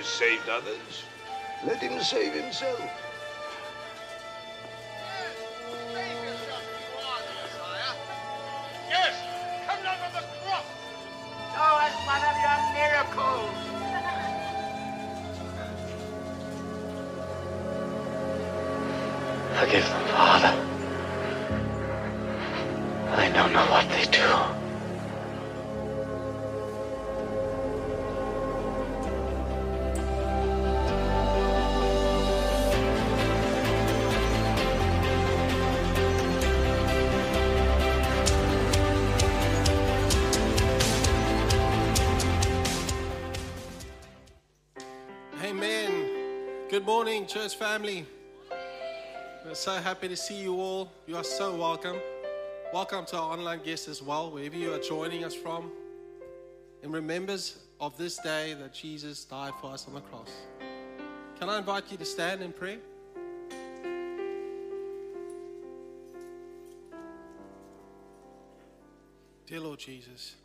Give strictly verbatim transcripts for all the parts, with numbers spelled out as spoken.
has saved others, let him save himself. Yes, come down from the cross. Show us one of your miracles. Forgive them, Father. They don't know what they do. Amen. Good morning, church family. We're so happy to see you all. You are so welcome. Welcome to our online guests as well, wherever you are joining us from. And remembers of this day that Jesus died for us on the cross. Can I invite you to stand in prayer? Dear Lord Jesus,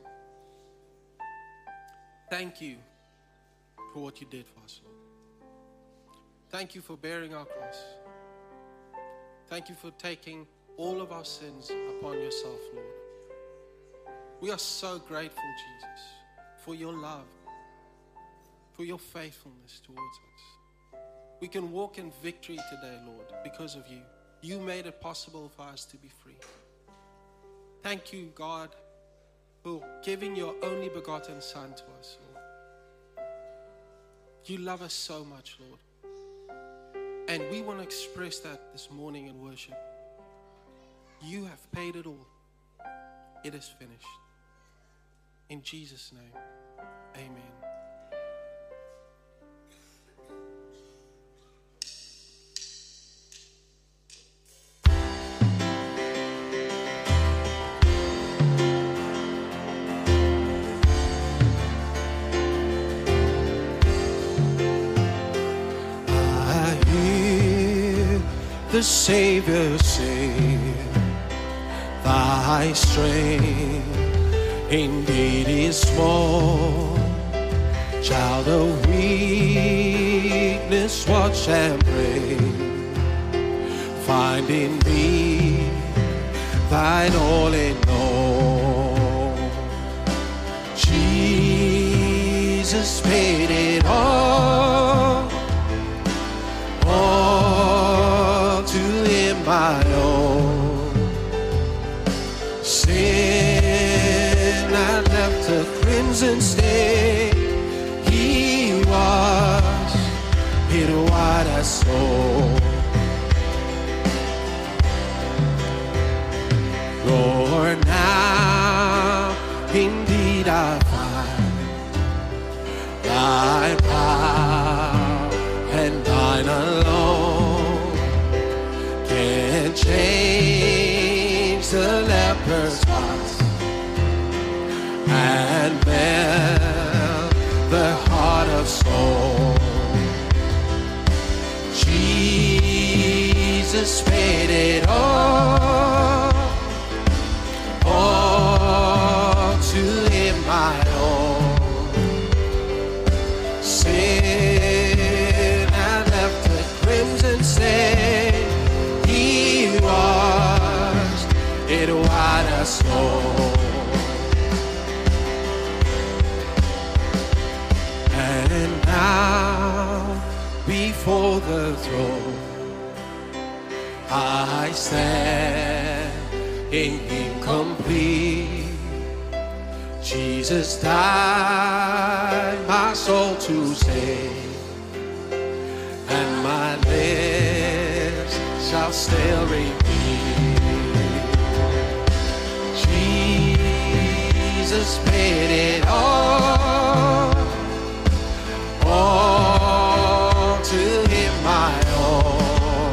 thank you for what you did for us, Lord. Thank you for bearing our cross. Thank you for taking all of our sins upon yourself, Lord. We are so grateful, Jesus, for your love, for your faithfulness towards us. We can walk in victory today, Lord, because of you. You made it possible for us to be free. Thank you, God, for giving your only begotten Son to us, Lord. You love us so much, Lord. And we want to express that this morning in worship. You have paid it all. It is finished. In Jesus' name, amen. The Savior say, thy strength indeed is small. Child of weakness, watch and pray. Find in me thine all in all. Jesus paid it all. All to him my own. Sin I left a crimson stain. He was it white as snow. Lord, now indeed I find thy power and thine alone can change the leper's heart and melt the heart of stone. Jesus paid it all, all to him my own. Sin I left a crimson stain. He washed it white as snow. And now before the throne I stand in him complete. Jesus died my soul to save, and my lips shall still repeat. Jesus paid it all, all to him my own.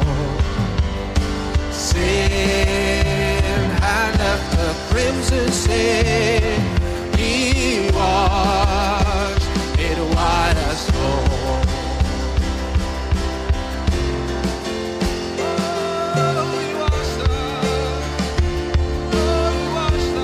Sin had left a crimson stain. He washed it white as snow. Oh, he washed us. Oh, he washed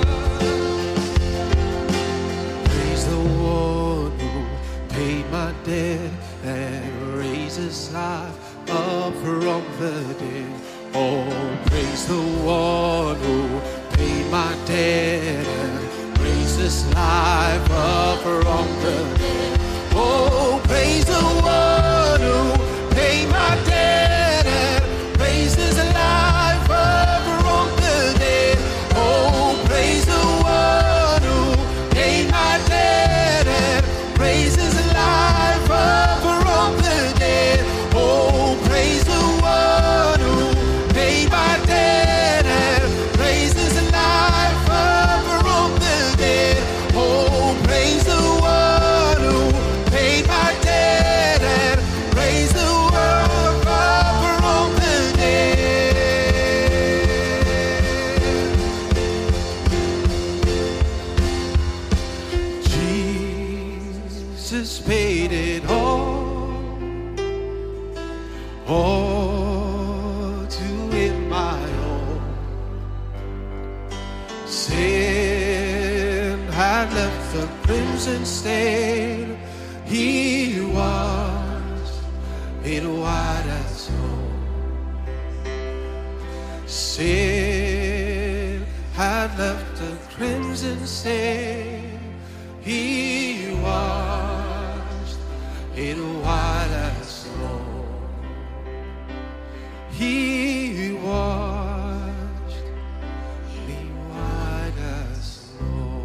us. Praise the one who paid my debt that raises life up from the dead. Oh, praise the one who paid my debt and raises life up from the dead. Oh, praise the one who paid my debt and raises life up from the dead. Oh, praise the one who paid my debt and raises life up from the dead. Oh, praise the one who paid my debt and raises life up from the dead. Oh, praise the one who paid my debt and raised the world up from the dead. Jesus paid it all, all to Him my own. Sin had left the crimson stain. He was in white as snow. Sin had left the crimson stain. He was in white as snow. He washed me white as snow.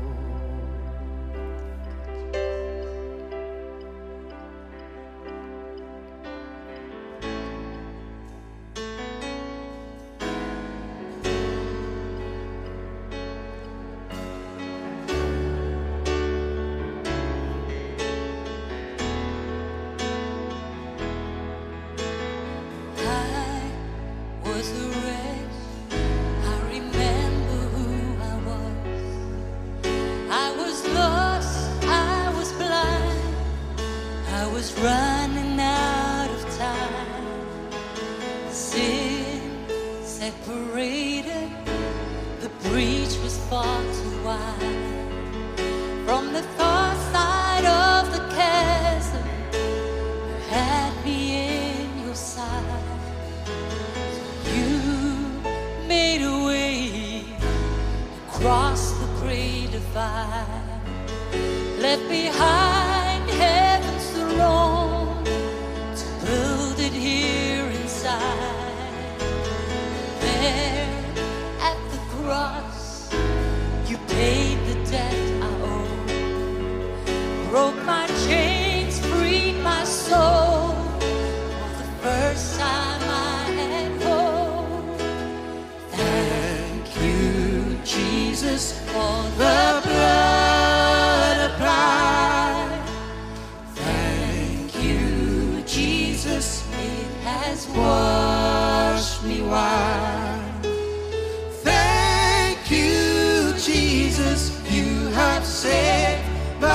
Running out of time, sin separated, the breach was far too wide. From the far side of the chasm, you had me in your side. So you made a way across the great divide, left behind heaven's throne to build it here inside. There at the cross, you paid the debt I owe, broke my chains, freed my soul. For the first time I had hope. Thank you, Jesus, for the blood applied. Thank you, Jesus, it has washed me white. Thank you, Jesus, you have saved my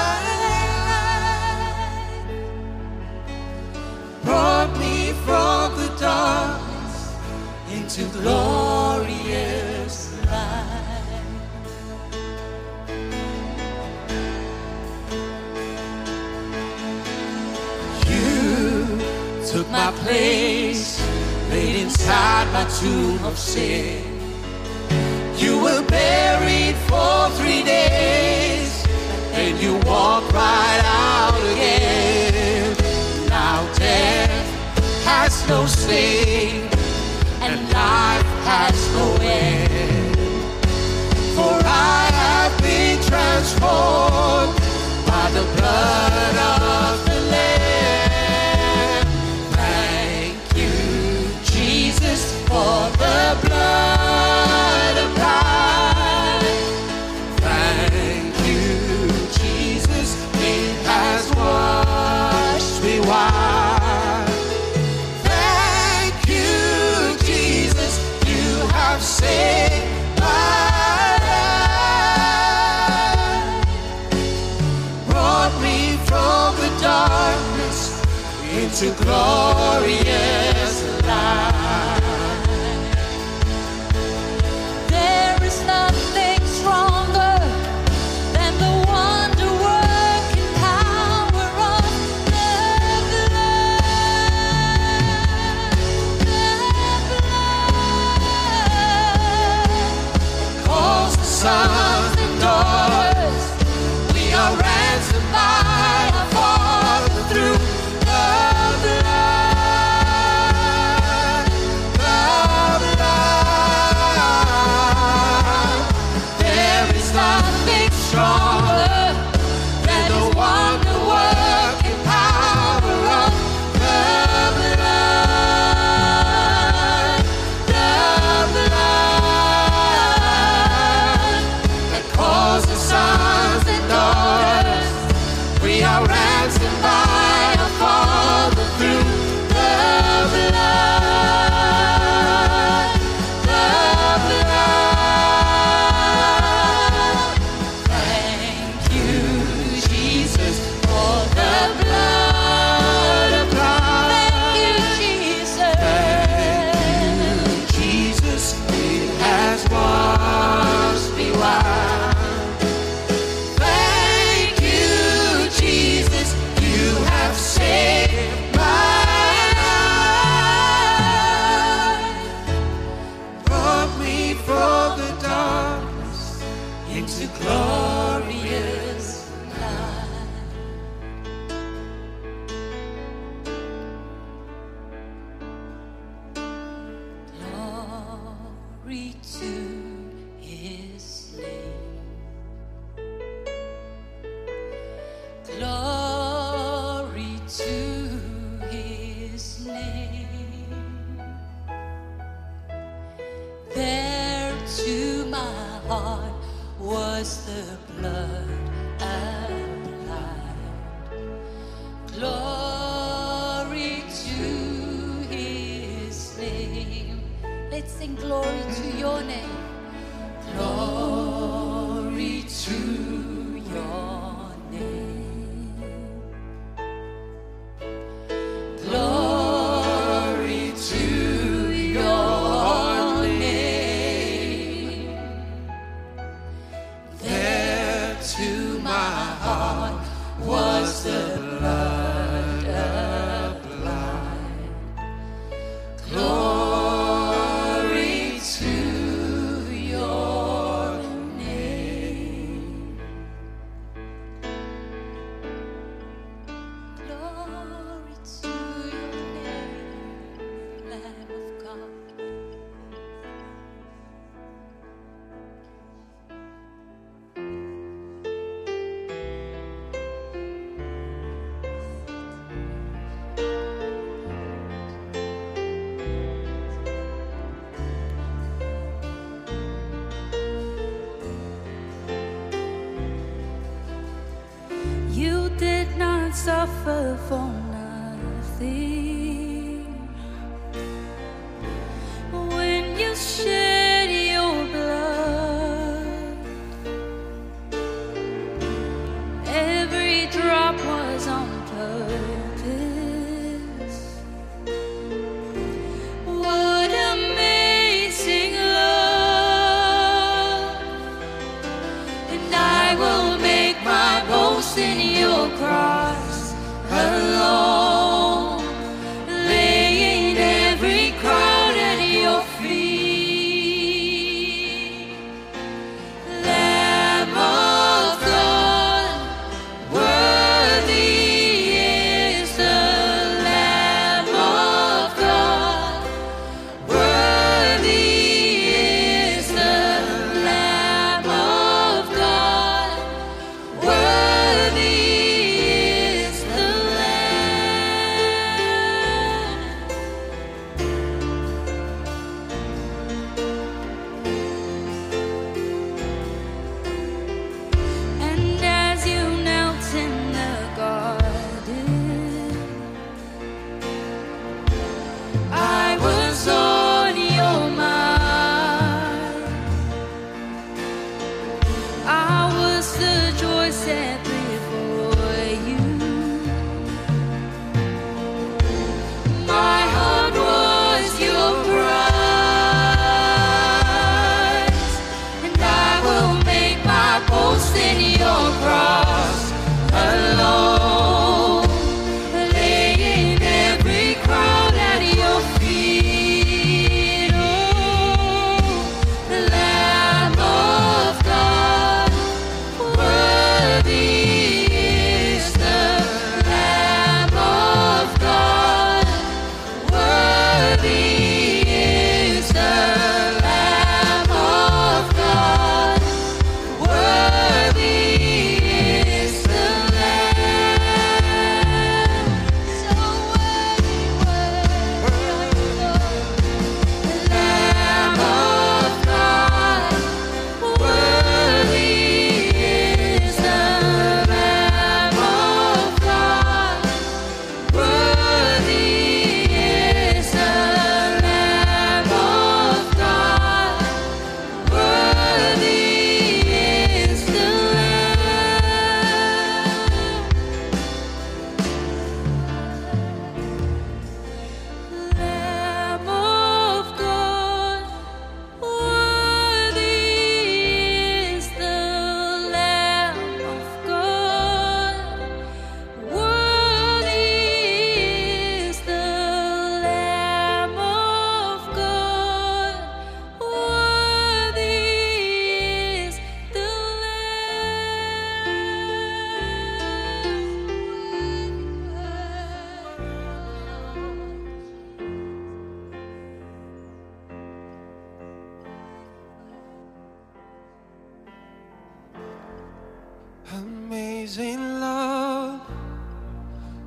life. Brought me from the darkness into glorious light. You took my place, laid inside my tomb of sin. You were buried for three days, and you walked right out again. Now death has no sting, and life has no end. For I have been transformed by the blood of the Lamb. Thank you, Jesus, for the blood applied. Thank you, Jesus, it has washed me white. Thank you, Jesus, you have saved my life. Brought me from the darkness into glorious light. There is nothing stronger than the wonder-working power of the are ransomed by our Father through the blood, the blood. There is nothing stronger than the wonder-working power of the blood, the blood that calls us sons and daughters. We are ransomed by our Father through the blood, the blood. Thank you, Jesus, for the blood applied. Thank you, Jesus. Thank you, Jesus, it has washed me white. Thank you, Jesus, you have saved my life. Brought me from the darkness into glorious light. Glory to his name. Glory to his name. There to my heart was the blood applied. Glory to his name. Let's sing glory to your name. Glory to your name. Glory to your name. There to my heart was the blood applied. Glory to your name. Glory to your name, Lamb of God. You did not suffer for nothing when you shed your blood. Every drop was on purpose. What amazing love! And I will make my boast in your cross alone, laying every crown at your feet. Lamb of God, worthy is the Lamb of God, worthy is the Lamb of God, worthy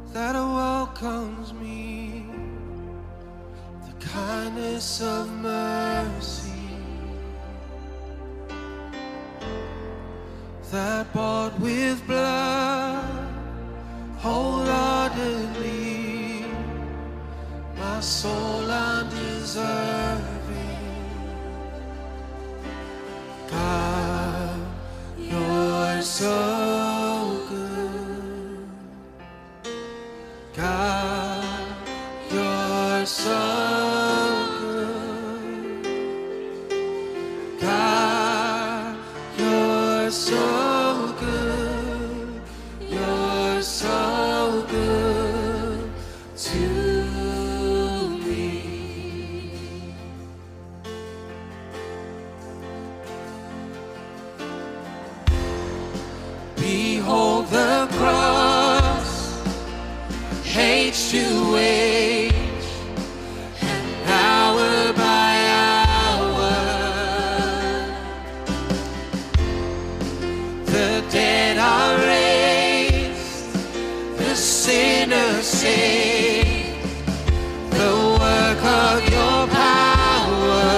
that welcomes me, the kindness of mercy that bought with blood wholeheartedly my soul undeserving. God, you're so good. God, you're so good. God, you're so good. You're so good to me. Behold the cross, age to age, and hour by hour. The dead are raised, the sinner saved, the work of your power.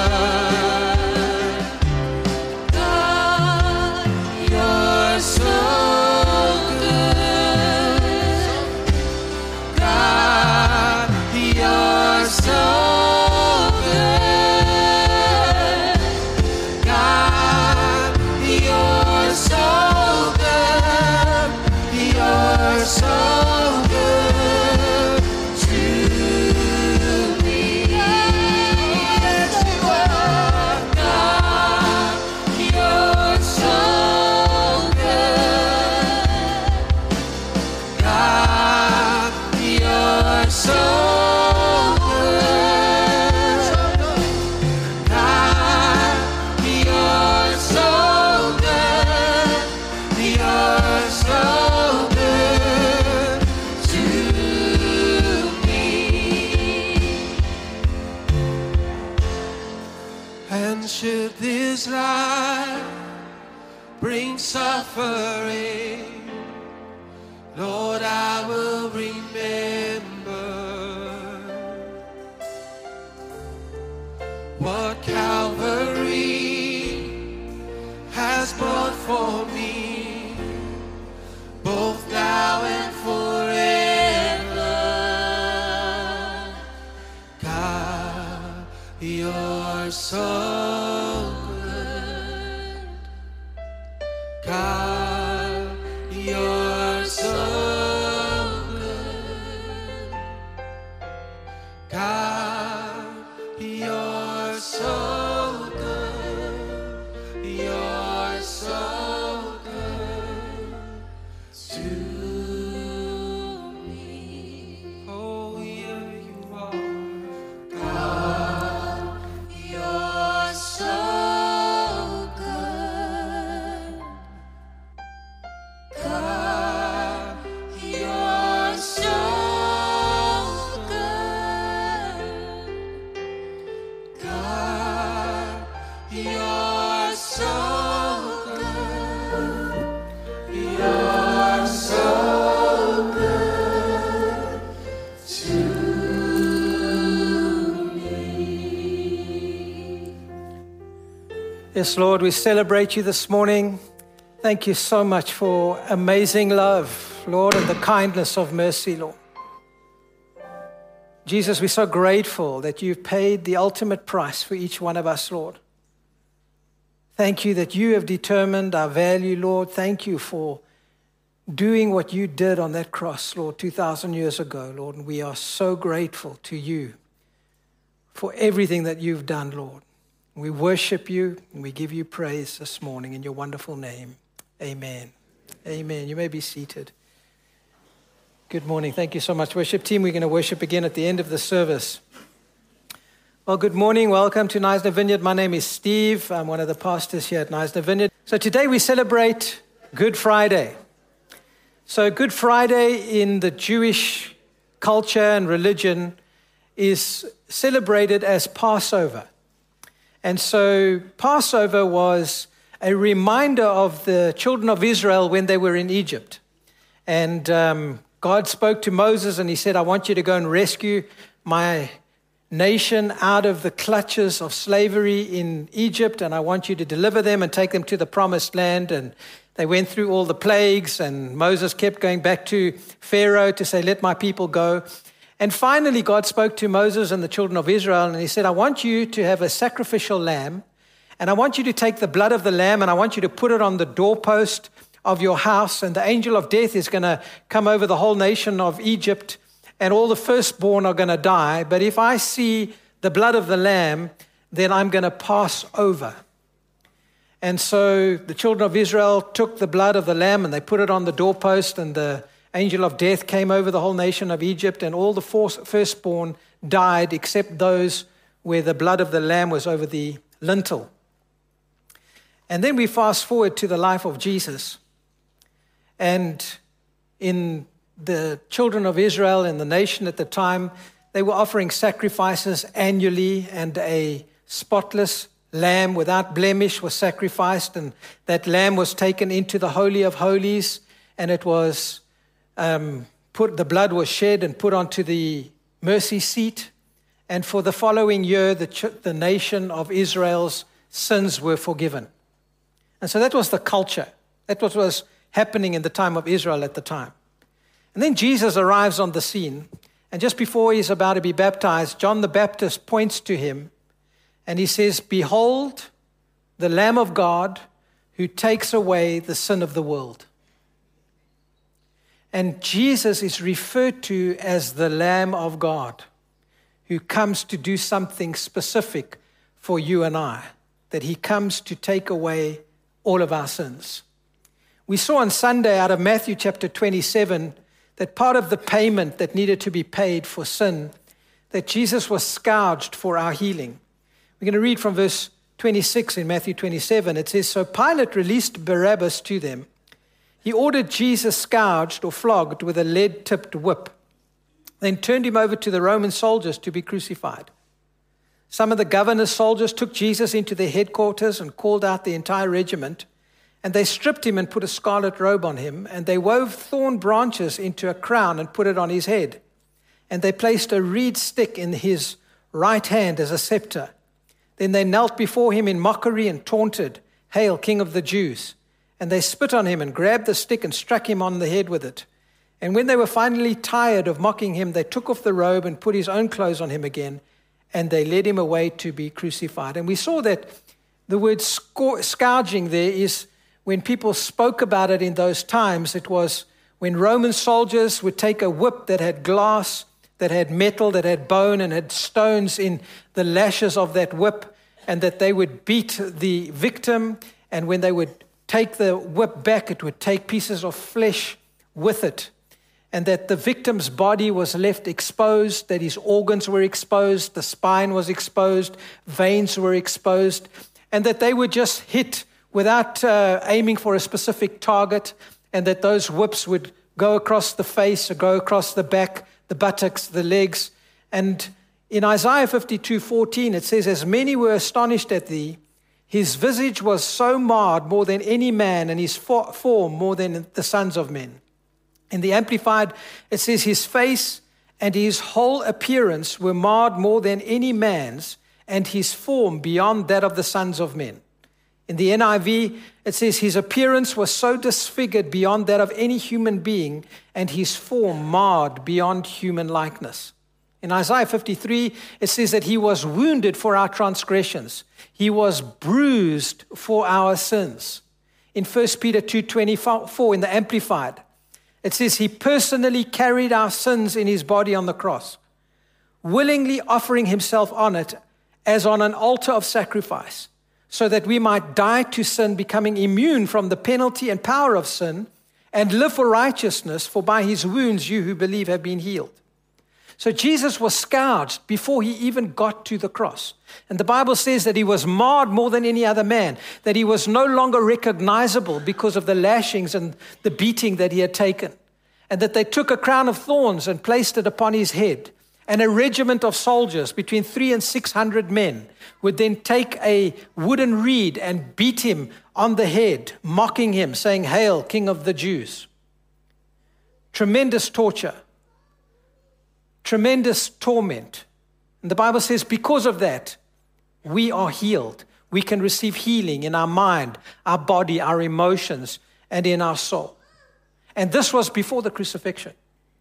God, you're so good. God, you're so good. God, you're so good. You're so good to me. Yes, you are. God, you're so good. God, you're so good. God, you're so good. You're so good to me. And should this life bring suffering, Lord, I will remember what Calvary has brought for me, both now and forever. God, you're so good. God, you're so good. God, you're so good. You're so good to me. Oh, yeah, you are. God, you're so good. God, you're so good. God, you're so good. You're so good to me. Yes, Lord, we celebrate you this morning. Thank you so much for amazing love, Lord, and the kindness of mercy, Lord. Jesus, we're so grateful that you've paid the ultimate price for each one of us, Lord. Thank you that you have determined our value, Lord. Thank you for doing what you did on that cross, Lord, two thousand years ago, Lord. And we are so grateful to you for everything that you've done, Lord. We worship you and we give you praise this morning in your wonderful name. Amen. Amen. You may be seated. Good morning. Thank you so much, worship team. We're going to worship again at the end of the service. Well, good morning. Welcome to Knysna Vineyard. My name is Steve. I'm one of the pastors here at Knysna Vineyard. So today we celebrate Good Friday. So Good Friday in the Jewish culture and religion is celebrated as Passover. And so Passover was a reminder of the children of Israel when they were in Egypt. And um, God spoke to Moses and he said, I want you to go and rescue my nation out of the clutches of slavery in Egypt, and I want you to deliver them and take them to the promised land. And they went through all the plagues, and Moses kept going back to Pharaoh to say, let my people go. And finally, God spoke to Moses and the children of Israel, and he said, I want you to have a sacrificial lamb, and I want you to take the blood of the lamb, and I want you to put it on the doorpost of your house, and the angel of death is going to come over the whole nation of Egypt, and all the firstborn are going to die. But if I see the blood of the lamb, then I'm going to pass over. And so the children of Israel took the blood of the lamb and they put it on the doorpost, and the angel of death came over the whole nation of Egypt, and all the firstborn died except those where the blood of the lamb was over the lintel. And then we fast forward to the life of Jesus. And in the children of Israel and the nation at the time, they were offering sacrifices annually, and a spotless lamb without blemish was sacrificed, and that lamb was taken into the Holy of Holies, and it was um, put, the blood was shed and put onto the mercy seat. And for the following year, the, ch- the nation of Israel's sins were forgiven. And so that was the culture. That was what was happening in the time of Israel at the time. And then Jesus arrives on the scene, and just before he's about to be baptized, John the Baptist points to him, and he says, behold, the Lamb of God who takes away the sin of the world. And Jesus is referred to as the Lamb of God who comes to do something specific for you and I, that he comes to take away all of our sins. We saw on Sunday out of Matthew chapter twenty-seven that part of the payment that needed to be paid for sin, that Jesus was scourged for our healing. We're going to read from verse twenty-six in Matthew twenty-seven. It says, so Pilate released Barabbas to them. He ordered Jesus scourged or flogged with a lead-tipped whip, then turned him over to the Roman soldiers to be crucified. Some of the governor's soldiers took Jesus into their headquarters and called out the entire regiment, and they stripped him and put a scarlet robe on him, and they wove thorn branches into a crown and put it on his head. And they placed a reed stick in his right hand as a scepter. Then they knelt before him in mockery and taunted, Hail, King of the Jews! And they spit on him and grabbed the stick and struck him on the head with it. And when they were finally tired of mocking him, they took off the robe and put his own clothes on him again, and they led him away to be crucified. And we saw that the word scourging there is, when people spoke about it in those times, it was when Roman soldiers would take a whip that had glass, that had metal, that had bone, and had stones in the lashes of that whip, and that they would beat the victim. And when they would take the whip back, it would take pieces of flesh with it. And that the victim's body was left exposed, that his organs were exposed, the spine was exposed, veins were exposed, and that they would just hit without uh, aiming for a specific target, and that those whips would go across the face or go across the back, the buttocks, the legs. And in Isaiah fifty-two fourteen, it says, as many were astonished at thee, his visage was so marred more than any man, and his form more than the sons of men. In the Amplified, it says, his face and his whole appearance were marred more than any man's, and his form beyond that of the sons of men. In the N I V, it says, his appearance was so disfigured beyond that of any human being, and his form marred beyond human likeness. In Isaiah fifty-three, it says that he was wounded for our transgressions. He was bruised for our sins. In First Peter two twenty-four, in the Amplified, it says he personally carried our sins in his body on the cross, willingly offering himself on it as on an altar of sacrifice, so that we might die to sin, becoming immune from the penalty and power of sin, and live for righteousness, for by his wounds you who believe have been healed. So Jesus was scourged before he even got to the cross. And the Bible says that he was marred more than any other man, that he was no longer recognizable because of the lashings and the beating that he had taken, and that they took a crown of thorns and placed it upon his head. And a regiment of soldiers, between three and six hundred men, would then take a wooden reed and beat him on the head, mocking him, saying, Hail, King of the Jews. tremendous torture, tremendous torment. And the Bible says because of that, we are healed. We can receive healing in our mind, our body, our emotions, and in our soul. And this was before the crucifixion.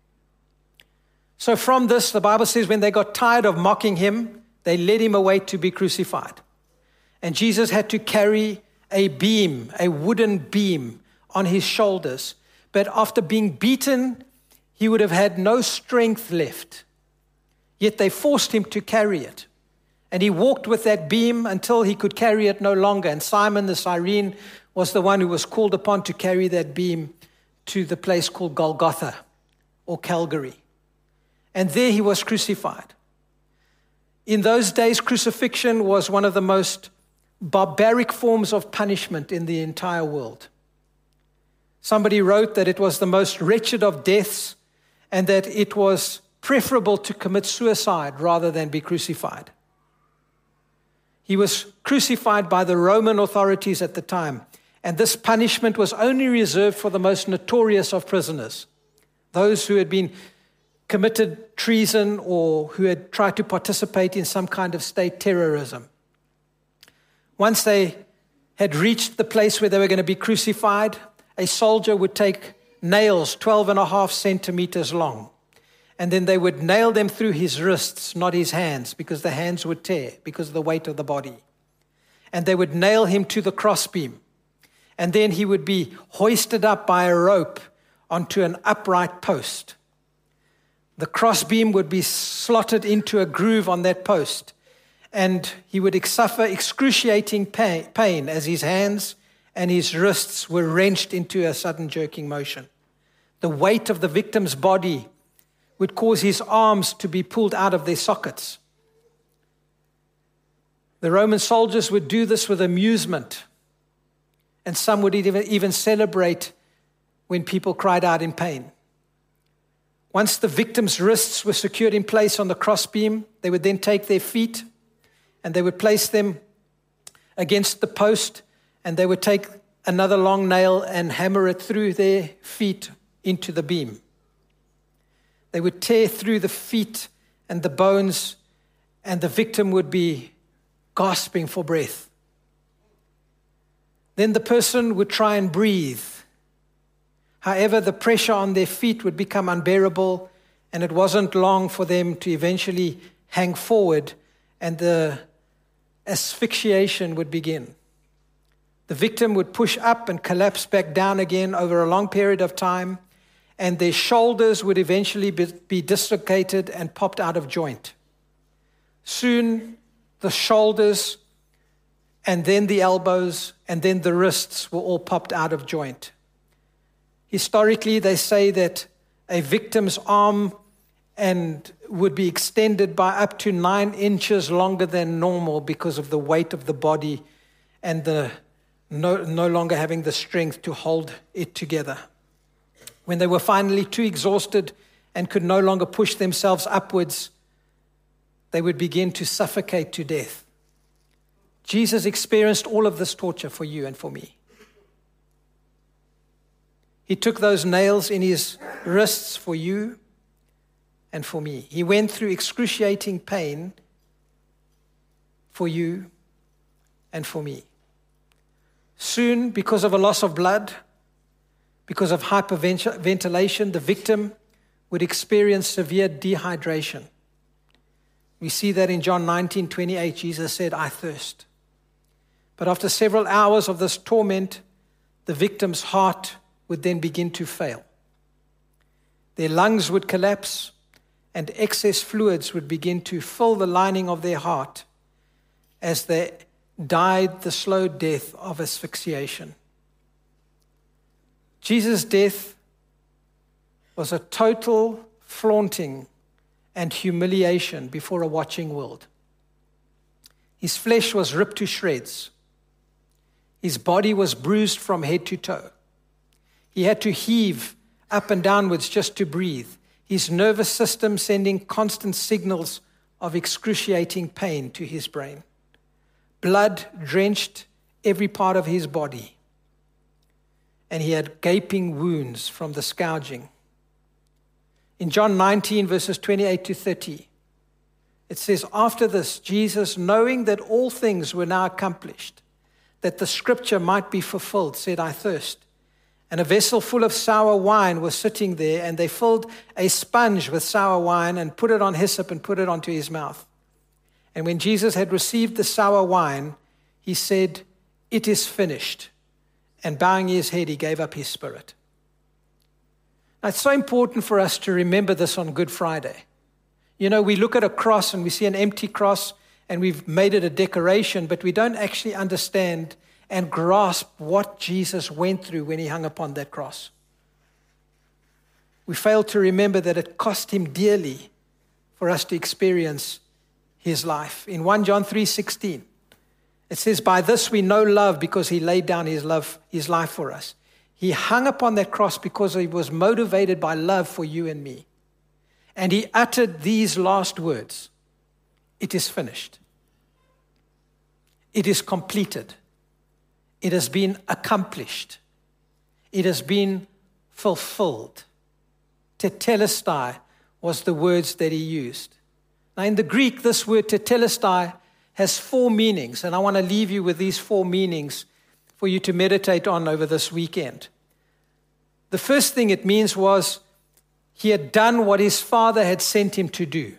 So from this, the Bible says when they got tired of mocking him, they led him away to be crucified. And Jesus had to carry a beam, a wooden beam on his shoulders. But after being beaten, he would have had no strength left. Yet they forced him to carry it. And he walked with that beam until he could carry it no longer. And Simon the Cyrene was the one who was called upon to carry that beam to the place called Golgotha or Calvary. And there he was crucified. In those days, crucifixion was one of the most barbaric forms of punishment in the entire world. Somebody wrote that it was the most wretched of deaths and that it was preferable to commit suicide rather than be crucified. He was crucified by the Roman authorities at the time, and this punishment was only reserved for the most notorious of prisoners, those who had been committed treason or who had tried to participate in some kind of state terrorism. Once they had reached the place where they were going to be crucified, a soldier would take nails twelve and a half centimeters long, and then they would nail them through his wrists, not his hands, because the hands would tear because of the weight of the body. And they would nail him to the crossbeam, and then he would be hoisted up by a rope onto an upright post. The crossbeam would be slotted into a groove on that post, and he would suffer excruciating pain as his hands and his wrists were wrenched into a sudden jerking motion. The weight of the victim's body would cause his arms to be pulled out of their sockets. The Roman soldiers would do this with amusement, and some would even, even celebrate when people cried out in pain. Once the victim's wrists were secured in place on the crossbeam, they would then take their feet and they would place them against the post, and they would take another long nail and hammer it through their feet into the beam. They would tear through the feet and the bones, and the victim would be gasping for breath. Then the person would try and breathe. However, the pressure on their feet would become unbearable, and it wasn't long for them to eventually hang forward, and the asphyxiation would begin. The victim would push up and collapse back down again over a long period of time, and their shoulders would eventually be, be dislocated and popped out of joint. Soon, the shoulders, and then the elbows, and then the wrists were all popped out of joint. Historically, they say that a victim's arm and would be extended by up to nine inches longer than normal because of the weight of the body and the no, no longer having the strength to hold it together. When they were finally too exhausted and could no longer push themselves upwards, they would begin to suffocate to death. Jesus experienced all of this torture for you and for me. He took those nails in his wrists for you and for me. He went through excruciating pain for you and for me. Soon, because of a loss of blood, because of hyperventilation, the victim would experience severe dehydration. We see that in John nineteen twenty-eight, Jesus said, "I thirst." But after several hours of this torment, the victim's heart would then begin to fail. Their lungs would collapse, and excess fluids would begin to fill the lining of their heart as they died the slow death of asphyxiation. Jesus' death was a total flaunting and humiliation before a watching world. His flesh was ripped to shreds. His body was bruised from head to toe. He had to heave up and downwards just to breathe, his nervous system sending constant signals of excruciating pain to his brain. Blood drenched every part of his body, and he had gaping wounds from the scourging. In John nineteen, verses twenty-eight to thirty, it says, after this, Jesus, knowing that all things were now accomplished, that the scripture might be fulfilled, said, I thirst. And a vessel full of sour wine was sitting there, and they filled a sponge with sour wine and put it on hyssop and put it onto his mouth. And when Jesus had received the sour wine, he said, it is finished. And bowing his head, he gave up his spirit. Now, it's so important for us to remember this on Good Friday. You know, we look at a cross and we see an empty cross and we've made it a decoration, but we don't actually understand and grasp what Jesus went through when he hung upon that cross. We fail to remember that it cost him dearly for us to experience his life. In First John three sixteen, it says, by this we know love because he laid down his love, his life for us. He hung upon that cross because he was motivated by love for you and me. And he uttered these last words, it is finished. It is completed. It has been accomplished. It has been fulfilled. Tetelestai was the words that he used. Now in the Greek, this word tetelestai has four meanings, and I want to leave you with these four meanings for you to meditate on over this weekend. The first thing it means was he had done what his Father had sent him to do.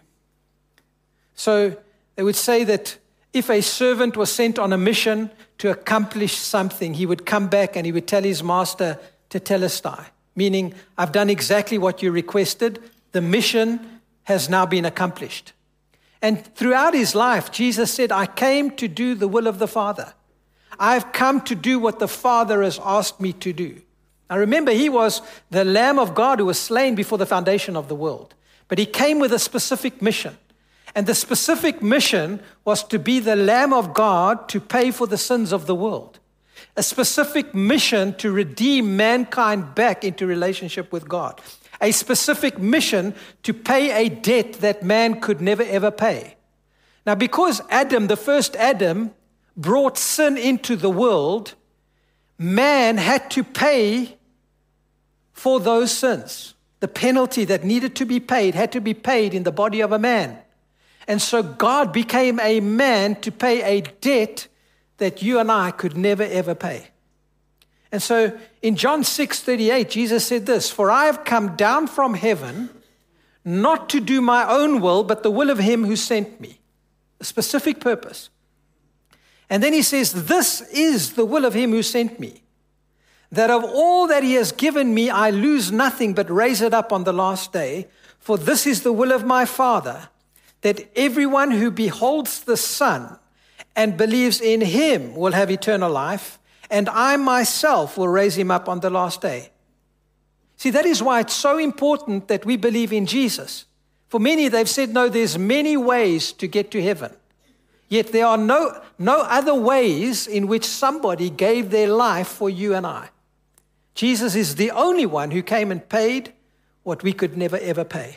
So they would say that if a servant was sent on a mission to accomplish something, he would come back and he would tell his master tetelestai, meaning, I've done exactly what you requested. The mission has now been accomplished. And throughout his life, Jesus said, I came to do the will of the Father. I've come to do what the Father has asked me to do. Now remember, he was the Lamb of God who was slain before the foundation of the world. But he came with a specific mission. And the specific mission was to be the Lamb of God to pay for the sins of the world. A specific mission to redeem mankind back into relationship with God. A specific mission to pay a debt that man could never ever pay. Now because Adam, the first Adam, brought sin into the world, man had to pay for those sins. The penalty that needed to be paid had to be paid in the body of a man. And so God became a man to pay a debt that you and I could never ever pay. And so in John six thirty-eight, Jesus said this, for I have come down from heaven not to do my own will, but the will of him who sent me. A specific purpose. And then he says, this is the will of him who sent me, that of all that he has given me, I lose nothing but raise it up on the last day. For this is the will of my Father, that everyone who beholds the Son and believes in him will have eternal life, and I myself will raise him up on the last day. See, that is why it's so important that we believe in Jesus. For many, they've said, no, there's many ways to get to heaven. Yet there are no, no other ways in which somebody gave their life for you and I. Jesus is the only one who came and paid what we could never ever pay.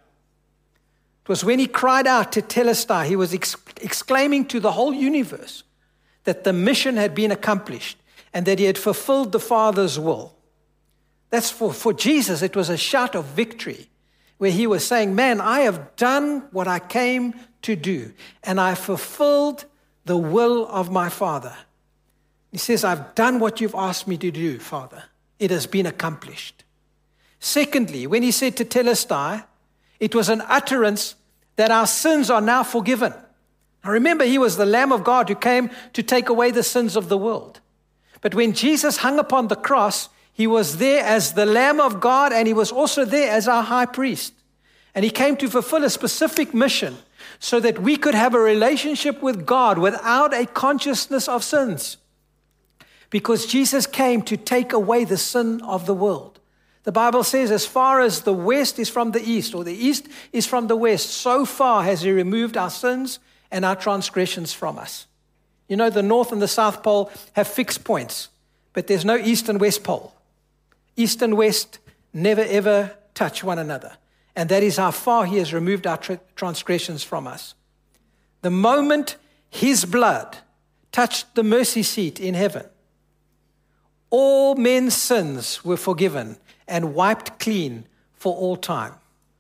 It was when he cried out to Tetelestai, he was ex- exclaiming to the whole universe that the mission had been accomplished and that he had fulfilled the Father's will. That's for, for Jesus, it was a shout of victory where he was saying, man, I have done what I came to do and I fulfilled the will of my Father. He says, I've done what you've asked me to do, Father. It has been accomplished. Secondly, when he said to Tetelestai, it was an utterance that our sins are now forgiven. Now remember, he was the Lamb of God who came to take away the sins of the world. But when Jesus hung upon the cross, he was there as the Lamb of God, and he was also there as our high priest. And he came to fulfill a specific mission so that we could have a relationship with God without a consciousness of sins. Because Jesus came to take away the sin of the world. The Bible says, as far as the west is from the east, or the east is from the west, so far has he removed our sins and our transgressions from us. You know, the North and the South Pole have fixed points, but there's no East and West Pole. East and West never ever touch one another. And that is how far he has removed our tra- transgressions from us. The moment his blood touched the mercy seat in heaven, all men's sins were forgiven and wiped clean for all time.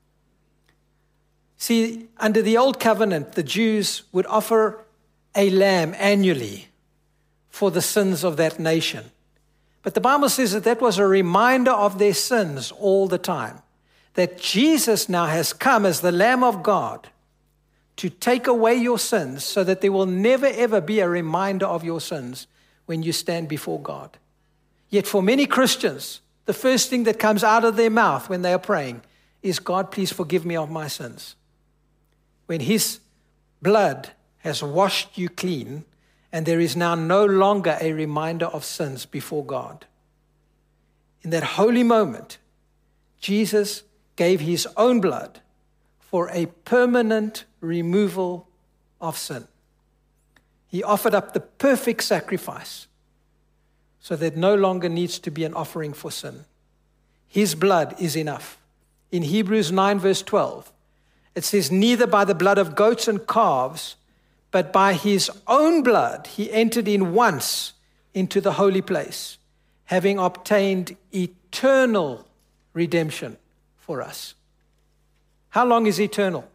See, under the old covenant, the Jews would offer a lamb annually for the sins of that nation. But the Bible says that that was a reminder of their sins all the time. That Jesus now has come as the Lamb of God to take away your sins so that there will never ever be a reminder of your sins when you stand before God. Yet for many Christians, the first thing that comes out of their mouth when they are praying is, God, please forgive me of my sins. When his blood has washed you clean, and there is now no longer a reminder of sins before God. In that holy moment, Jesus gave his own blood for a permanent removal of sin. He offered up the perfect sacrifice so that no longer needs to be an offering for sin. His blood is enough. In Hebrews nine verse twelve, it says, neither by the blood of goats and calves, but by his own blood he entered in once into the holy place, having obtained eternal redemption for us. How long is eternal?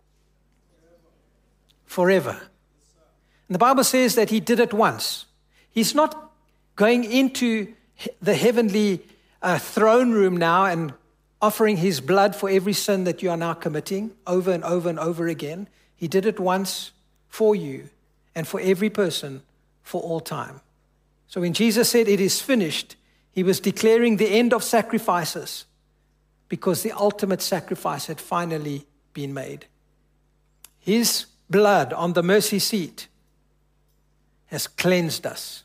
Forever. And the Bible says that he did it once. He's not going into the heavenly uh, throne room now and offering his blood for every sin that you are now committing over and over and over again. He did it once for you and for every person for all time. So when Jesus said it is finished, he was declaring the end of sacrifices because the ultimate sacrifice had finally been made. His blood on the mercy seat has cleansed us.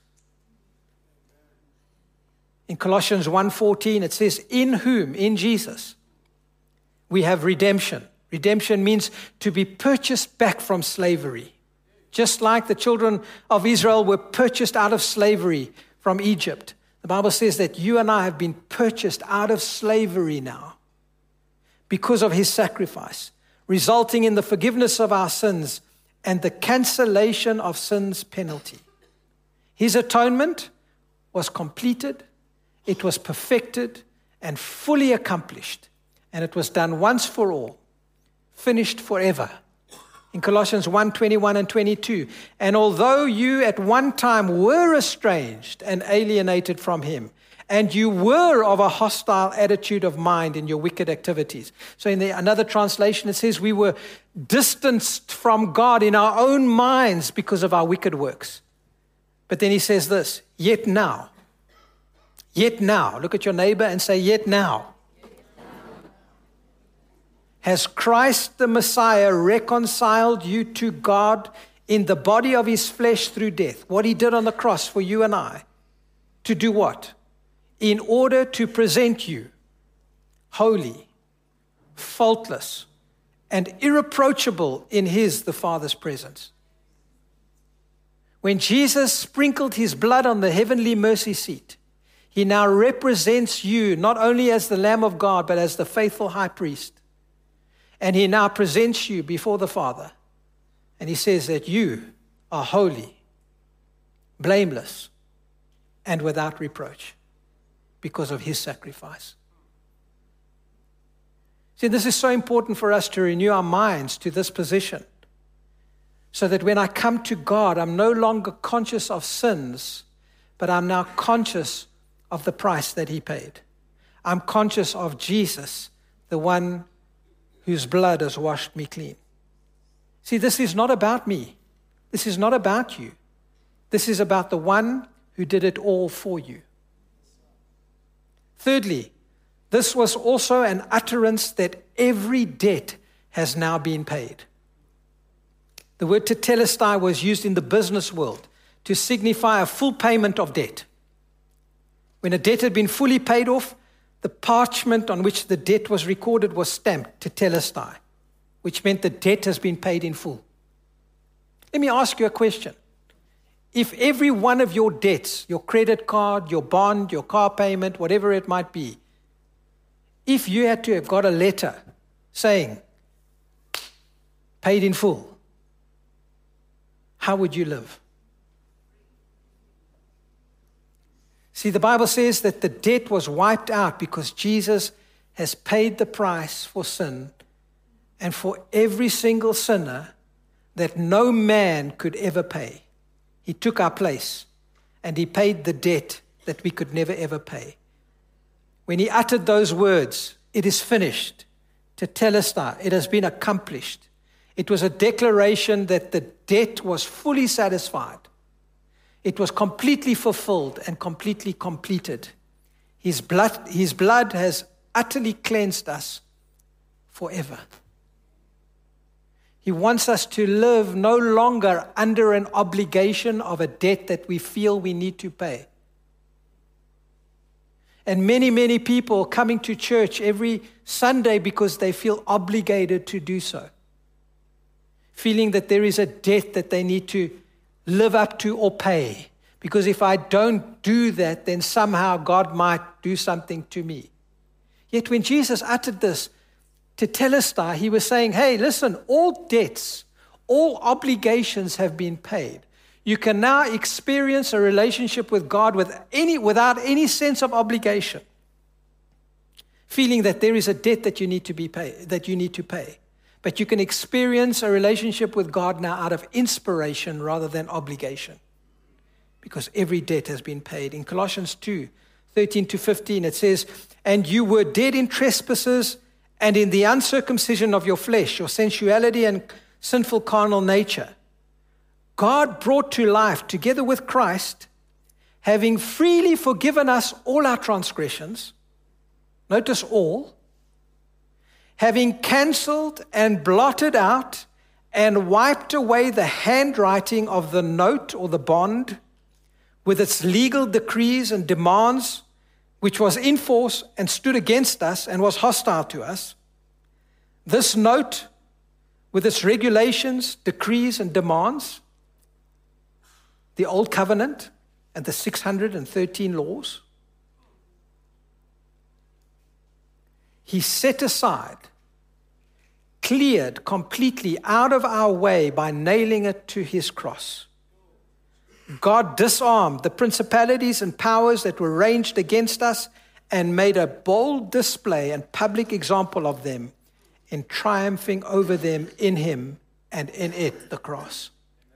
In Colossians one fourteen, it says, in whom, in Jesus, we have redemption. Redemption means to be purchased back from slavery. Just like the children of Israel were purchased out of slavery from Egypt. The Bible says that you and I have been purchased out of slavery now because of his sacrifice, resulting in the forgiveness of our sins and the cancellation of sin's penalty. His atonement was completed, it was perfected and fully accomplished, and it was done once for all, finished forever. In Colossians one twenty-one and twenty-two, and although you at one time were estranged and alienated from him, and you were of a hostile attitude of mind in your wicked activities. So in the, another translation, it says we were distanced from God in our own minds because of our wicked works. But then he says this, yet now, yet now, look at your neighbor and say, yet now. Has Christ the Messiah reconciled you to God in the body of his flesh through death? What he did on the cross for you and I. To do what? In order to present you holy, faultless, and irreproachable in his, the Father's presence. When Jesus sprinkled his blood on the heavenly mercy seat, he now represents you not only as the Lamb of God, but as the faithful high priest. And he now presents you before the Father. And he says that you are holy, blameless, and without reproach because of his sacrifice. See, this is so important for us to renew our minds to this position so that when I come to God, I'm no longer conscious of sins, but I'm now conscious of the price that he paid. I'm conscious of Jesus, the one whose blood has washed me clean. See, this is not about me. This is not about you. This is about the one who did it all for you. Thirdly, this was also an utterance that every debt has now been paid. The word tetelestai was used in the business world to signify a full payment of debt. When a debt had been fully paid off, the parchment on which the debt was recorded was stamped tetelestai, which meant the debt has been paid in full. Let me ask you a question. If every one of your debts, your credit card, your bond, your car payment, whatever it might be, if you had to have got a letter saying, paid in full, how would you live? See, the Bible says that the debt was wiped out because Jesus has paid the price for sin and for every single sinner that no man could ever pay. He took our place, and he paid the debt that we could never ever pay. When he uttered those words, "It is finished," tetelestai, it has been accomplished. It was a declaration that the debt was fully satisfied. It was completely fulfilled and completely completed. His blood, his blood has utterly cleansed us forever. He wants us to live no longer under an obligation of a debt that we feel we need to pay. And many, many people coming to church every Sunday because they feel obligated to do so, feeling that there is a debt that they need to live up to or pay. Because if I don't do that, then somehow God might do something to me. Yet when Jesus uttered this tetelestai, he was saying, hey, listen, all debts, all obligations have been paid. You can now experience a relationship with God with any, without any sense of obligation, feeling that there is a debt that you need to be pay, that you need to pay. But you can experience a relationship with God now out of inspiration rather than obligation, because every debt has been paid. In Colossians two, thirteen to fifteen, it says, "And you were dead in trespasses and in the uncircumcision of your flesh, your sensuality and sinful carnal nature. God brought to life together with Christ, having freely forgiven us all our transgressions." Notice all. "Having cancelled and blotted out and wiped away the handwriting of the note or the bond with its legal decrees and demands, which was in force and stood against us and was hostile to us. This note with its regulations, decrees, and demands, the Old Covenant and the six hundred thirteen laws, he set aside, cleared completely out of our way by nailing it to his cross. God disarmed the principalities and powers that were ranged against us and made a bold display and public example of them in triumphing over them in him and in it, the cross."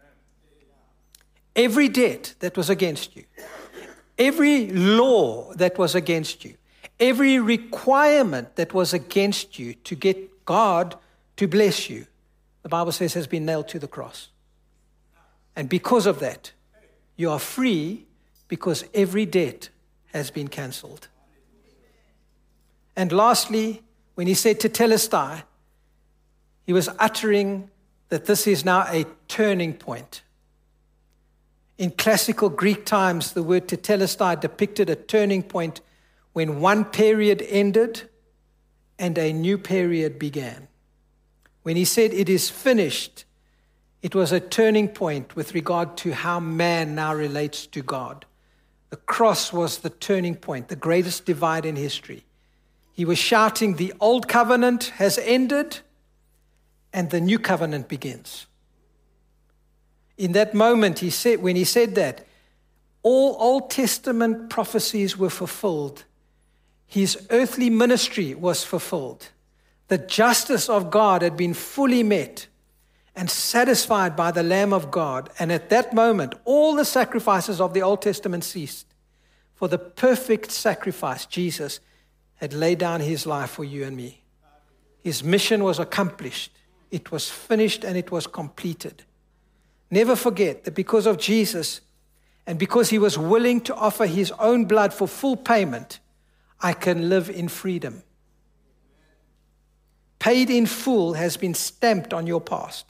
Every debt that was against you, every law that was against you, every requirement that was against you to get God to bless you, the Bible says has been nailed to the cross. And because of that, you are free, because every debt has been cancelled. And lastly, when he said tetelestai, he was uttering that this is now a turning point. In classical Greek times, the word tetelestai depicted a turning point when one period ended and a new period began. When he said it is finished, it was a turning point with regard to how man now relates to God. The cross was the turning point, the greatest divide in history. He was shouting, the old covenant has ended and the new covenant begins. In that moment, he said, when he said that, all Old Testament prophecies were fulfilled. His earthly ministry was fulfilled. The justice of God had been fully met and satisfied by the Lamb of God. And at that moment, all the sacrifices of the Old Testament ceased. For the perfect sacrifice, Jesus had laid down his life for you and me. His mission was accomplished. It was finished and it was completed. Never forget that because of Jesus and because he was willing to offer his own blood for full payment, I can live in freedom. Paid in full has been stamped on your past.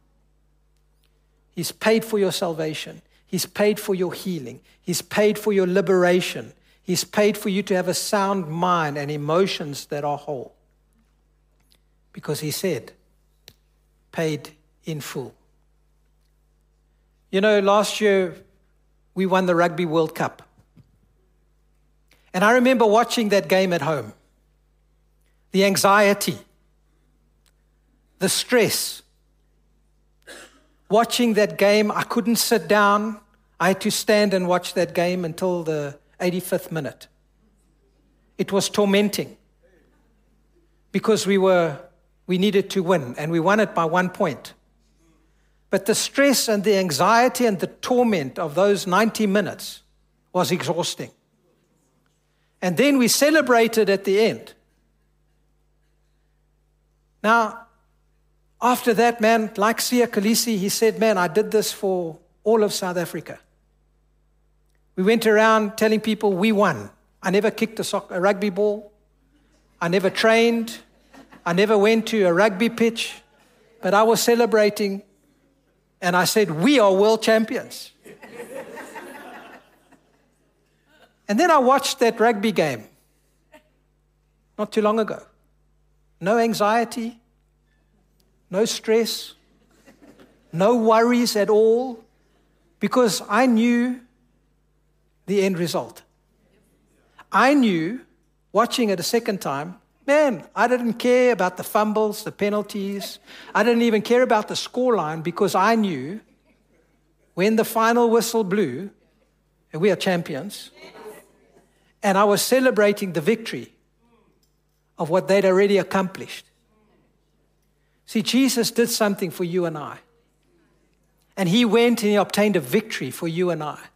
He's paid for your salvation. He's paid for your healing. He's paid for your liberation. He's paid for you to have a sound mind and emotions that are whole. Because he said, paid in full. You know, last year we won the Rugby World Cup. And I remember watching that game at home. The anxiety, the stress. Watching that game, I couldn't sit down. I had to stand and watch that game until the eighty-fifth minute. It was tormenting because we were we needed to win, and we won it by one point. But the stress and the anxiety and the torment of those ninety minutes was exhausting. And then we celebrated at the end. Now, after that, man, like Siya Kolisi, he said, man, I did this for all of South Africa. We went around telling people we won. I never kicked a, soccer, a rugby ball. I never trained. I never went to a rugby pitch. But I was celebrating, and I said, we are world champions. And then I watched that rugby game not too long ago. No anxiety, no stress, no worries at all, because I knew the end result. I knew, watching it a second time, man, I didn't care about the fumbles, the penalties. I didn't even care about the scoreline, because I knew when the final whistle blew, and we are champions, and I was celebrating the victory of what they'd already accomplished. See, Jesus did something for you and I. And he went and he obtained a victory for you and I.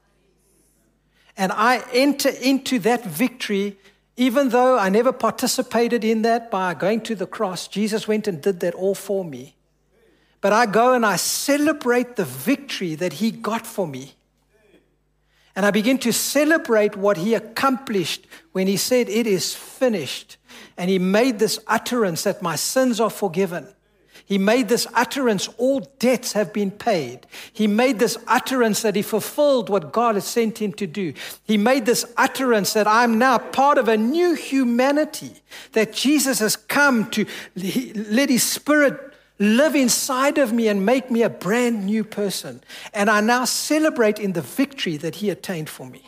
And I enter into that victory, even though I never participated in that by going to the cross. Jesus went and did that all for me. But I go and I celebrate the victory that he got for me. And I begin to celebrate what he accomplished when he said, it is finished. And he made this utterance that my sins are forgiven. He made this utterance, all debts have been paid. He made this utterance that he fulfilled what God had sent him to do. He made this utterance that I'm now part of a new humanity, that Jesus has come to let his Spirit live inside of me and make me a brand new person. And I now celebrate in the victory that he attained for me.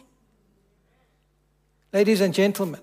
Ladies and gentlemen,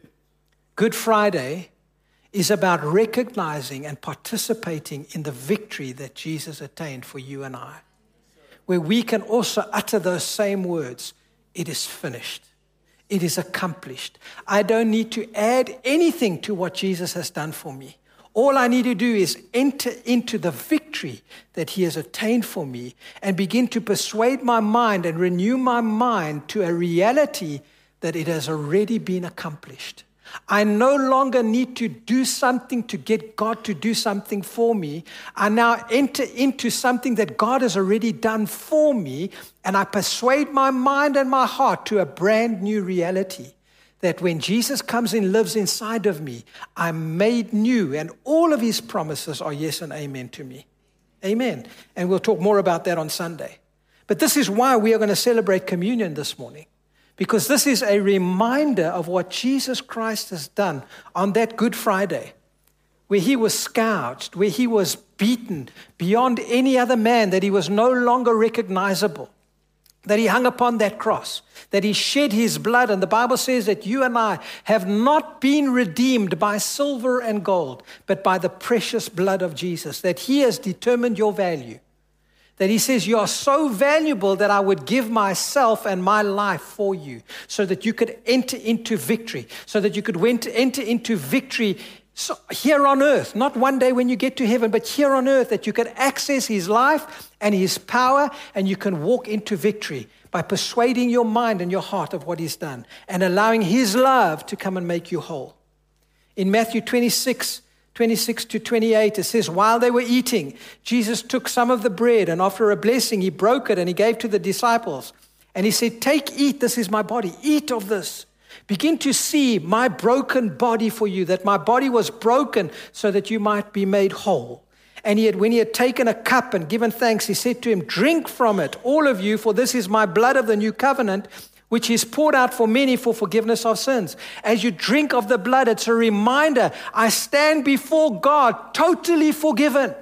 Good Friday is about recognizing and participating in the victory that Jesus attained for you and I, where we can also utter those same words. It is finished. It is accomplished. I don't need to add anything to what Jesus has done for me. All I need to do is enter into the victory that he has attained for me and begin to persuade my mind and renew my mind to a reality that it has already been accomplished. I no longer need to do something to get God to do something for me. I now enter into something that God has already done for me, and I persuade my mind and my heart to a brand new reality. That when Jesus comes and lives inside of me, I'm made new, and all of his promises are yes and amen to me. Amen. And we'll talk more about that on Sunday. But this is why we are going to celebrate communion this morning, because this is a reminder of what Jesus Christ has done on that Good Friday, where he was scourged, where he was beaten beyond any other man, that he was no longer recognizable, that he hung upon that cross, that he shed his blood. And the Bible says that you and I have not been redeemed by silver and gold, but by the precious blood of Jesus, that he has determined your value. That he says, you are so valuable that I would give myself and my life for you so that you could enter into victory, so that you could enter into victory so here on earth, not one day when you get to heaven, but here on earth, that you could access his life and his power, and you can walk into victory by persuading your mind and your heart of what he's done and allowing his love to come and make you whole. In Matthew twenty-six, twenty-six to twenty-eight, it says, while they were eating, Jesus took some of the bread, and after a blessing, he broke it and he gave to the disciples. And he said, take, eat, this is my body. Eat of this. Begin to see my broken body for you, that my body was broken so that you might be made whole. And he had, when he had taken a cup and given thanks, he said to him, drink from it, all of you, for this is my blood of the new covenant, which is poured out for many for forgiveness of sins. As you drink of the blood, it's a reminder, I stand before God totally forgiven.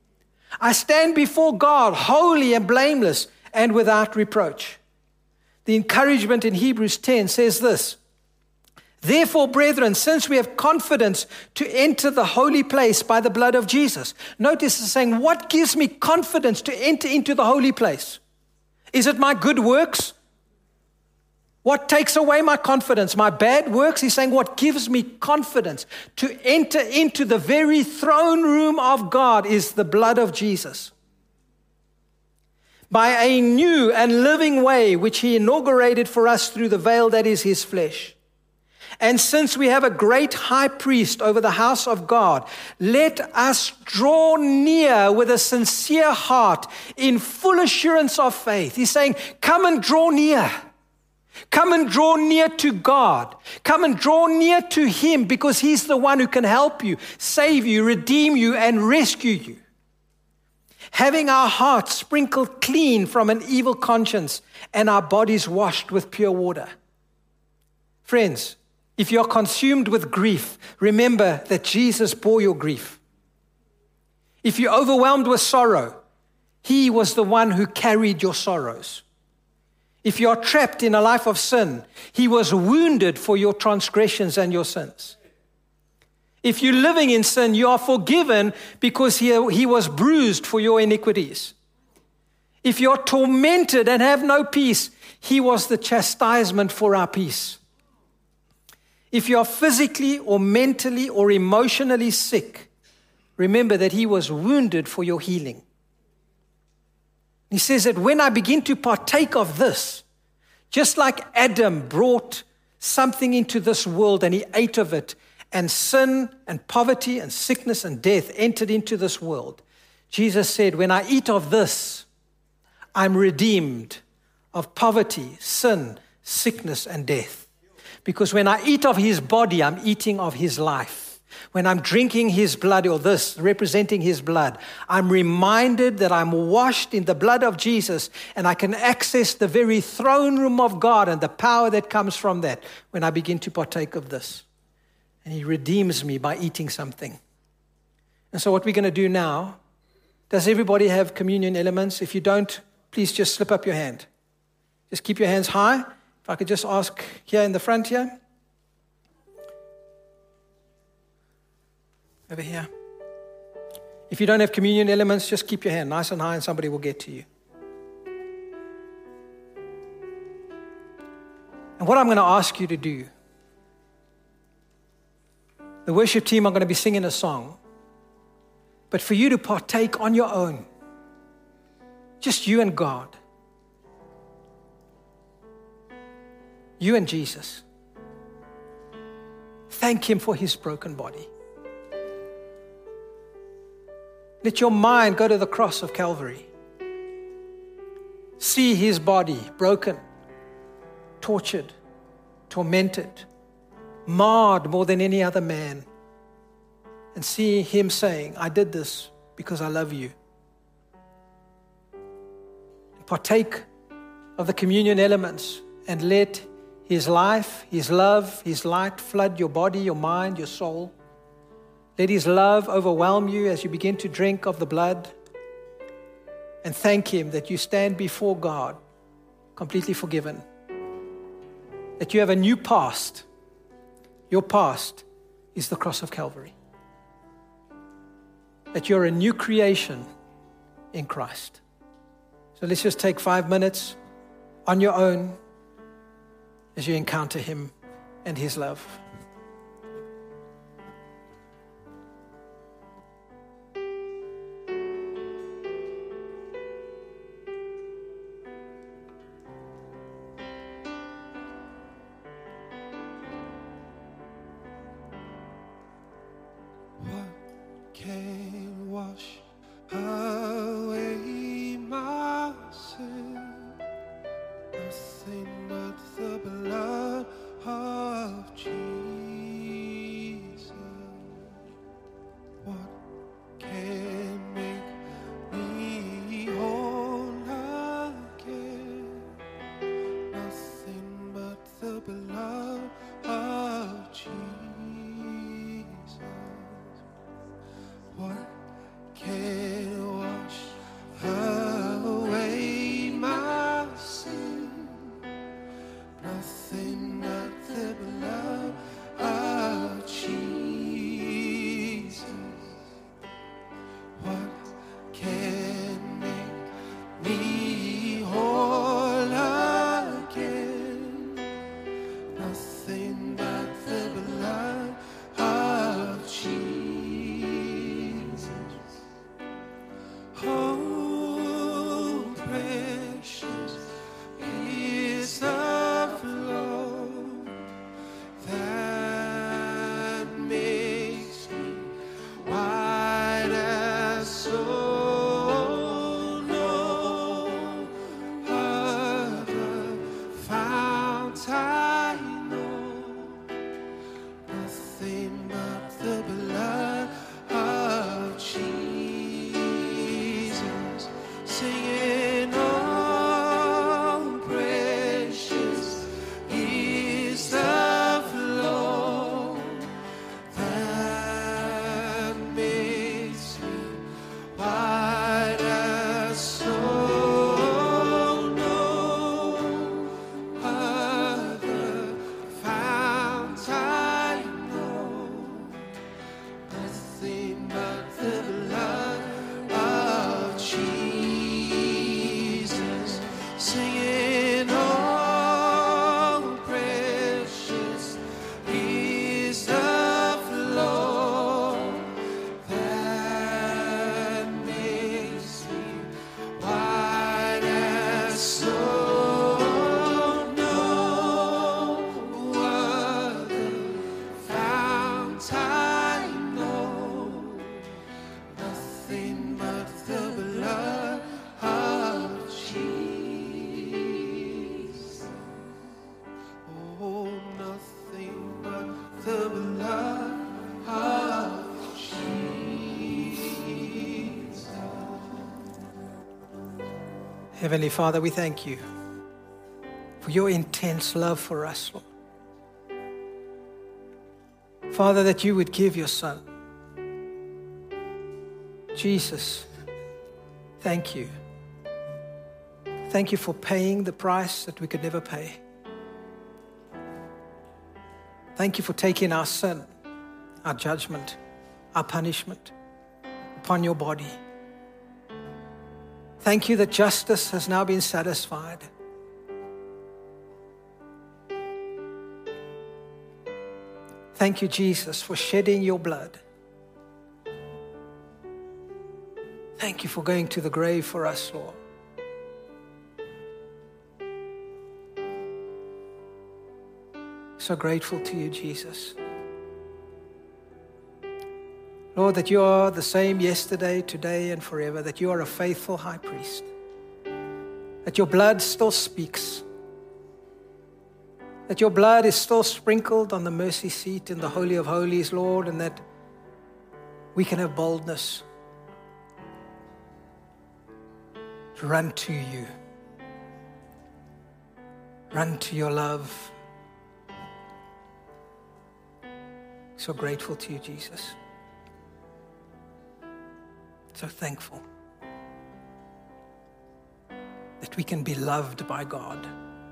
I stand before God holy and blameless and without reproach. The encouragement in Hebrews ten says this, therefore, brethren, since we have confidence to enter the holy place by the blood of Jesus. Notice it's saying, what gives me confidence to enter into the holy place? Is it my good works? What takes away my confidence? My bad works? He's saying what gives me confidence to enter into the very throne room of God is the blood of Jesus. By a new and living way which he inaugurated for us through the veil that is his flesh. And since we have a great high priest over the house of God, let us draw near with a sincere heart in full assurance of faith. He's saying, come and draw near. Come and draw near to God. Come and draw near to him because he's the one who can help you, save you, redeem you, and rescue you. Having our hearts sprinkled clean from an evil conscience and our bodies washed with pure water. Friends, if you're consumed with grief, remember that Jesus bore your grief. If you're overwhelmed with sorrow, he was the one who carried your sorrows. If you're trapped in a life of sin, he was wounded for your transgressions and your sins. If you're living in sin, you are forgiven because he, he was bruised for your iniquities. If you're tormented and have no peace, he was the chastisement for our peace. If you're physically or mentally or emotionally sick, remember that he was wounded for your healing. He says that when I begin to partake of this, just like Adam brought something into this world and he ate of it, and sin and poverty and sickness and death entered into this world, Jesus said, when I eat of this, I'm redeemed of poverty, sin, sickness, and death. Because when I eat of his body, I'm eating of his life. When I'm drinking his blood, or this, representing his blood, I'm reminded that I'm washed in the blood of Jesus and I can access the very throne room of God and the power that comes from that when I begin to partake of this. And he redeems me by eating something. And so what we're going to do now, does everybody have communion elements? If you don't, please just slip up your hand. Just keep your hands high. If I could just ask here in the front here. Over here. If you don't have communion elements, just keep your hand nice and high and somebody will get to you. And what I'm going to ask you to do, the worship team are going to be singing a song, but for you to partake on your own, just you and God, you and Jesus. Thank him for his broken body. Let your mind go to the cross of Calvary. See his body broken, tortured, tormented, marred more than any other man. And see him saying, I did this because I love you. Partake of the communion elements and let his life, his love, his light flood your body, your mind, your soul. Let his love overwhelm you as you begin to drink of the blood. And thank him that you stand before God completely forgiven. That you have a new past. Your past is the cross of Calvary. That you're a new creation in Christ. So let's just take five minutes on your own as you encounter him and his love. What can wash away my sin? Nothing but the blood of Jesus. What can make me whole again? Nothing but the blood of Jesus. What can nothing but the blood of Jesus. Oh, nothing but the blood of Jesus. Heavenly Father, we thank you for your intense love for us, Lord. Father, that you would give your Son. Jesus, thank you. Thank you for paying the price that we could never pay. Thank you for taking our sin, our judgment, our punishment upon your body. Thank you that justice has now been satisfied. Thank you, Jesus, for shedding your blood. Thank you for going to the grave for us, Lord. So grateful to you, Jesus. Lord, that you are the same yesterday, today, and forever, that you are a faithful high priest, that your blood still speaks, that your blood is still sprinkled on the mercy seat in the Holy of Holies, Lord, and that we can have boldness to run to you, run to your love. So grateful to you, Jesus. So thankful that we can be loved by God.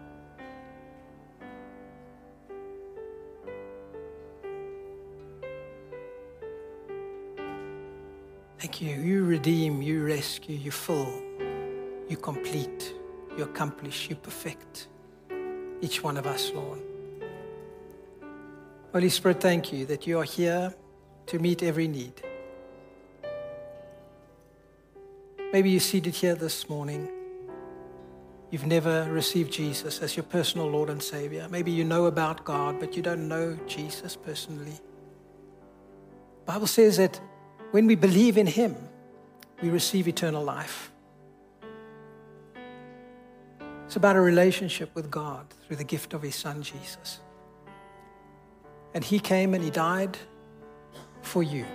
Thank you. You redeem, you rescue, you fill, you complete, you accomplish, you perfect each one of us, Lord. Holy Spirit, thank you that you are here to meet every need. Maybe you're seated here this morning. You've never received Jesus as your personal Lord and Savior. Maybe you know about God, but you don't know Jesus personally. The Bible says that when we believe in Him, we receive eternal life. It's about a relationship with God through the gift of His Son, Jesus. And He came and He died for you.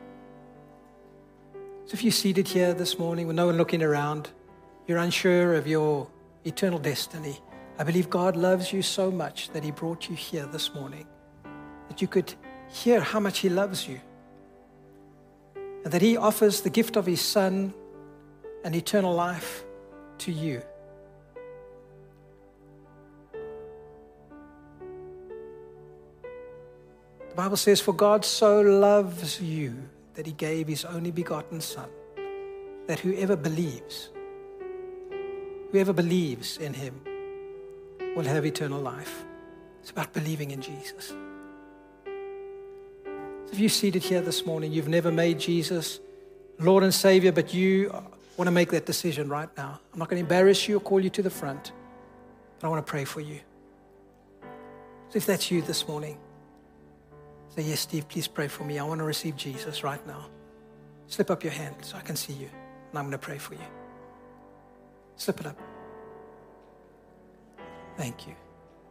So if you're seated here this morning with no one looking around, you're unsure of your eternal destiny, I believe God loves you so much that He brought you here this morning, that you could hear how much He loves you, and that He offers the gift of His Son and eternal life to you. The Bible says, for God so loves you that He gave His only begotten Son, that whoever believes, whoever believes in Him will have eternal life. It's about believing in Jesus. So if you're seated here this morning, you've never made Jesus Lord and Savior, but you want to make that decision right now. I'm not going to embarrass you or call you to the front, but I want to pray for you. So if that's you this morning, say, yes, Steve, please pray for me. I want to receive Jesus right now. Slip up your hand so I can see you, and I'm going to pray for you. Slip it up. Thank you.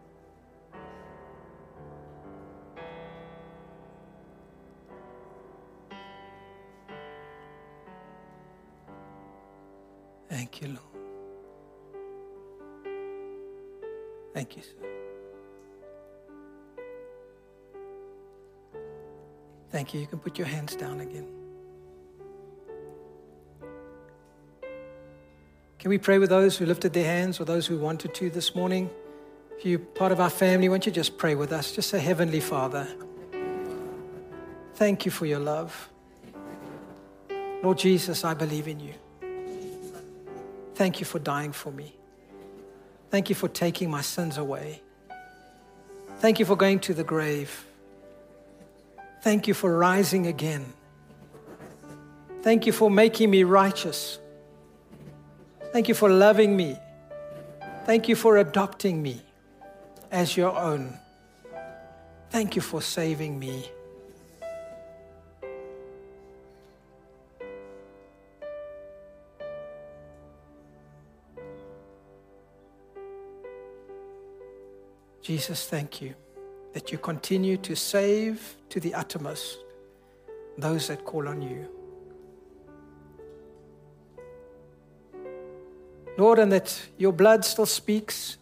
Thank you, Lord. Thank you, sir. Thank you. You can put your hands down again. Can we pray with those who lifted their hands or those who wanted to this morning? If you're part of our family, won't you just pray with us? Just say, Heavenly Father, thank you for your love. Lord Jesus, I believe in you. Thank you for dying for me. Thank you for taking my sins away. Thank you for going to the grave. Thank you for rising again. Thank you for making me righteous. Thank you for loving me. Thank you for adopting me as your own. Thank you for saving me. Jesus, thank you that you continue to save to the uttermost those that call on you. Lord, and that your blood still speaks.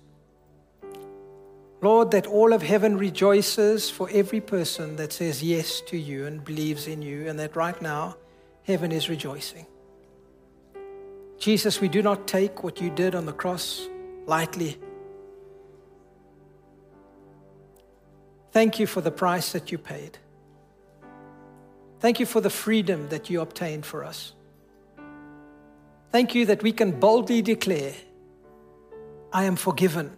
Lord, that all of heaven rejoices for every person that says yes to you and believes in you, and that right now heaven is rejoicing. Jesus, we do not take what you did on the cross lightly. Thank you for the price that you paid. Thank you for the freedom that you obtained for us. Thank you that we can boldly declare, I am forgiven.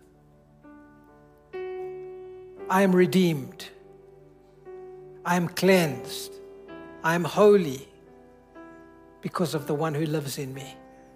I am redeemed. I am cleansed. I am holy because of the one who lives in me.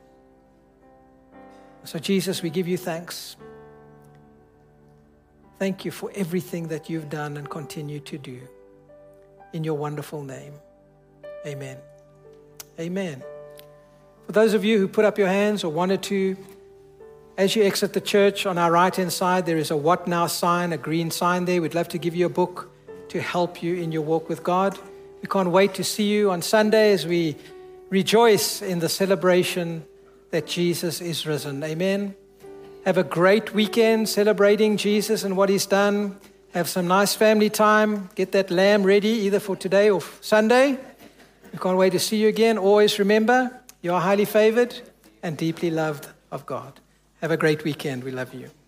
So Jesus, we give you thanks. Thank you for everything that you've done and continue to do. In your wonderful name. Amen. Amen. For those of you who put up your hands or wanted to, as you exit the church, on our right-hand side, there is a What Now sign, a green sign there. We'd love to give you a book to help you in your walk with God. We can't wait to see you on Sunday as we rejoice in the celebration that Jesus is risen. Amen. Have a great weekend celebrating Jesus and what he's done. Have some nice family time. Get that lamb ready either for today or Sunday. We can't wait to see you again. Always remember, you are highly favored and deeply loved of God. Have a great weekend. We love you.